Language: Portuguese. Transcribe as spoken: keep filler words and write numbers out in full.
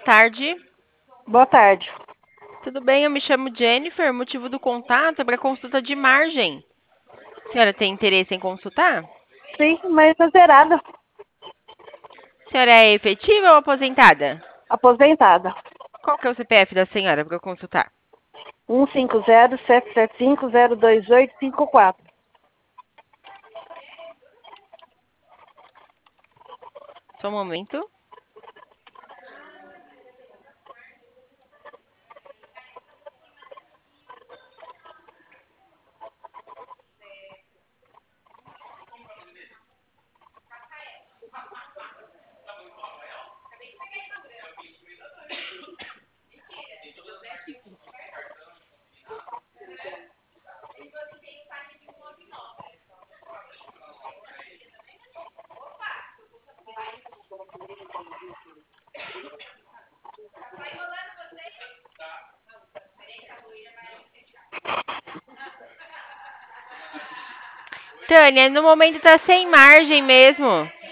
tarde. Boa tarde. Tudo bem? Eu me chamo Jennifer. O motivo do contato é para consulta de margem. A senhora tem interesse em consultar? Sim, mas tá zerada. A senhora é efetiva ou aposentada? Aposentada. Qual que é o C P F da senhora para eu consultar? um cinco zero, sete sete cinco, zero dois oito cinco quatro. Só um momento. Tânia, no momento tá sem margem mesmo.